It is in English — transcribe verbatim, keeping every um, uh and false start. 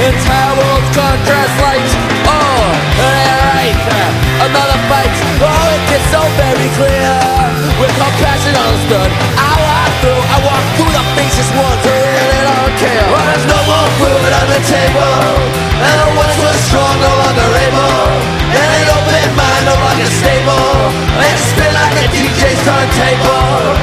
Entire world's contrast lights. Oh, alright, another fight. Oh, it gets so very clear. With compassion understood, I walk through, I walk through the faces ones who really don't care. Well, there's no more food on the table, and the ones who are strong no longer able, and an open mind no longer stable. They spin like a D J's turntable.